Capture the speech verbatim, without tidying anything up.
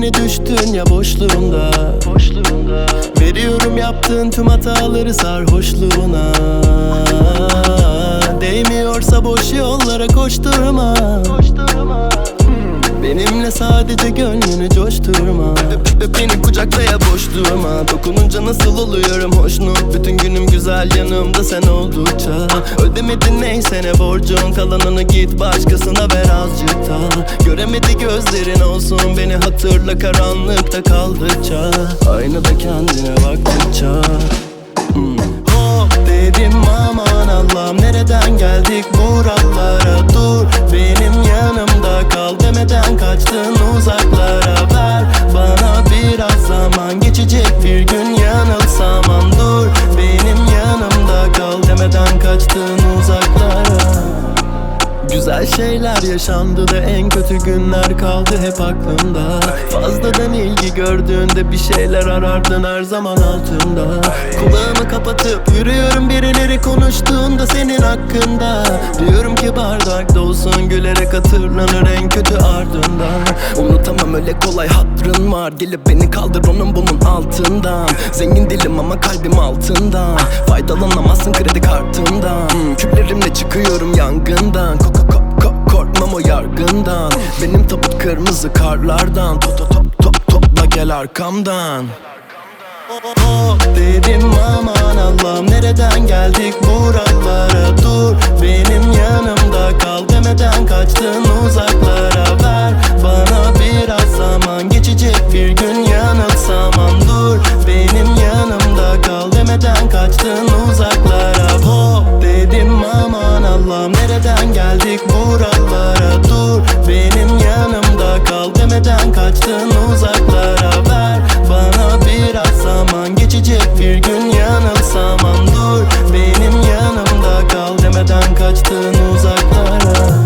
beni düştün ya boşluğunda, boşluğunda. Veriyorum yaptığın tüm hataları sarhoşluğuna. Değmiyorsa boş yollara koşturma, koşturma. Benimle sadece gönlünü coşturma. Beni kucaklaya boş durma. Dokununca nasıl oluyorum hoşnut. Bütün günüm güzel yanımda sen oldukça. Ödemedin neyse ne borcun. Kalanını git başkasına ver azıcık da. Göremedi gözlerin olsun beni hatırla karanlıkta kaldıkça. Aynada kendine baktıkça. hmm. Hop dedim aman Allah'ım nereden geldik buralara. Dur benim yanımda kal demeden kaçtın uzaklara. Ver bana biraz zaman geçecek bir gün yanılsam an. Dur benim yanımda kal demeden kaçtın uzaklara. Güzel şeyler yaşandı da en kötü günler kaldı hep aklımda. Fazladan ilgi gördüğünde bir şeyler arardın her zaman altında. Kulağımı kapatıp yürüyorum birileri konuştuğunda senin hakkında. Diyorum ki bardak dolsun gülerek hatırlanır en kötü ardından. Unutamam öyle kolay hatırın var. Dili beni kaldır onun bunun altından. Zengin dilim ama kalbim altından. Faydalanamazsın kredi kartımdan. hmm, Küllerimle çıkıyorum yangından. Ko ko ko korkmam o yargından. Benim tabut kırmızı karlardan. Top top top top topla gel arkamdan. Oh dedim aman Allah'ım nereden geldik buralara. Dur benim yanımda kal demeden kaçtın uzaklara. Ver bana biraz zaman geçecek bir gün yanılsam an. Dur benim yanımda kal demeden kaçtın uzaklara. Oh dedim aman Allah'ım nereden geldik buralara. Dur benim yanımda kal demeden kaçtın uzaklara. Ver bana biraz zaman geçecek bir gün yanılsam an. Dur benim yanımda kal demeden kaçtın uzaklara.